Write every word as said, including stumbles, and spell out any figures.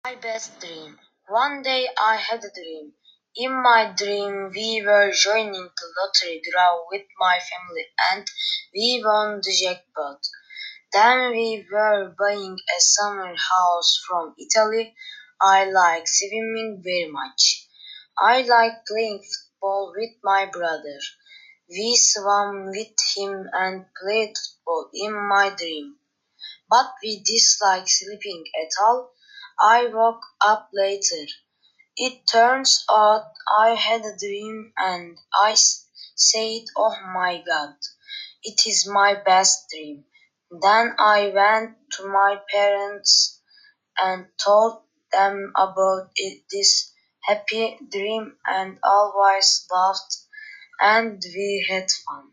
My best dream. One day I had a dream. In my dream, we were joining the lottery draw with my family and we won the jackpot. Then we were buying a summer house from Italy. I like swimming very much. I like playing football with my brother. We swam with him and played football in my dream. But we dislike sleeping at all. I woke up later. It turns out I had a dream and I s- said, "Oh my god, it is my best dream." Then I went to my parents and told them about it, this happy dream and always laughed and we had fun.